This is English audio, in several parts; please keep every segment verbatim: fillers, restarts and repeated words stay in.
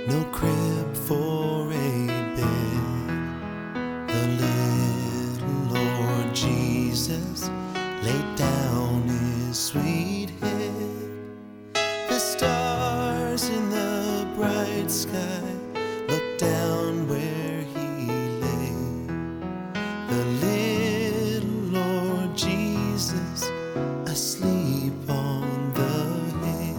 no crib for a bed. The little Lord Jesus laid down his sweet head. The stars in the bright sky looked down where he lay. The little Lord Jesus asleep on the hay.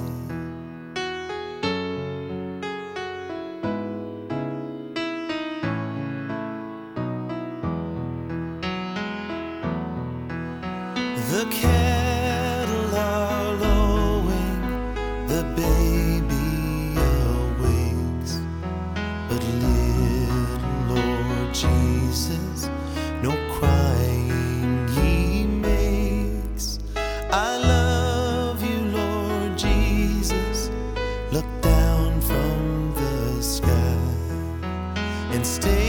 The cattle are lowing, the baby awakes, but little Lord Jesus no crying he makes. I love you, Lord Jesus, look down from the sky and stay